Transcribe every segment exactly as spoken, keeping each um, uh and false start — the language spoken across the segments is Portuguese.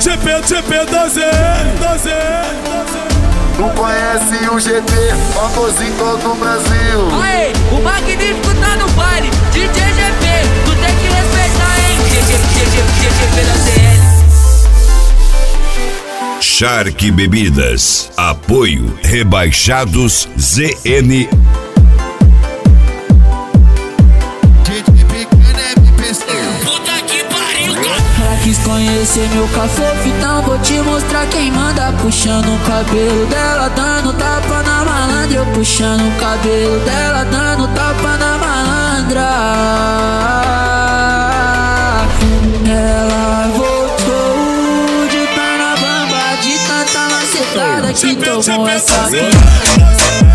G P, G P da Z L, da Z L. Tu conhece o G P, famoso em todo o Brasil. Aê, o magnífico tá no baile, D J G P, tu tem que respeitar, hein? G G, G G, G G P da Z L. Shark Bebidas, apoio Rebaixados Z N. Puta que pariu, Ela quis conhecer meu café, então vou te mostrar quem manda. Puxando o cabelo dela, dando tapa na malandra. Eu puxando o cabelo dela, dando tapa na malandra. Ela voltou de perna bamba, de tanta macetada que tomou essa vida.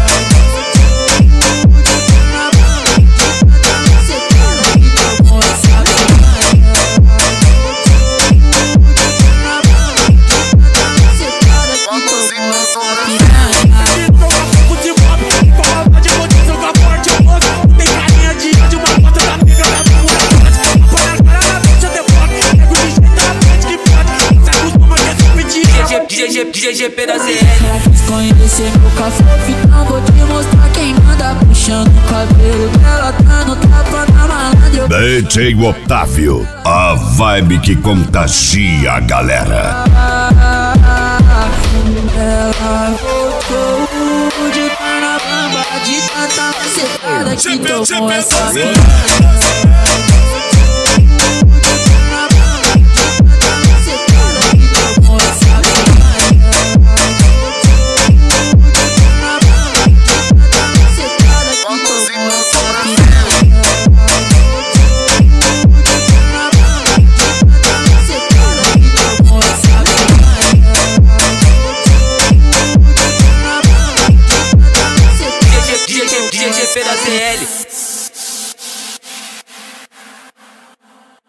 G G P da Z L. Ela quis conhecer meu café, então vou te mostrar quem manda. Puxando o cabelo dela, dando tapa na malandra. D J Otávio, a vibe que contagia a galera. Ela voltou de perna bamba, de tanta macetada que tomou essa vida. G G P da Z L.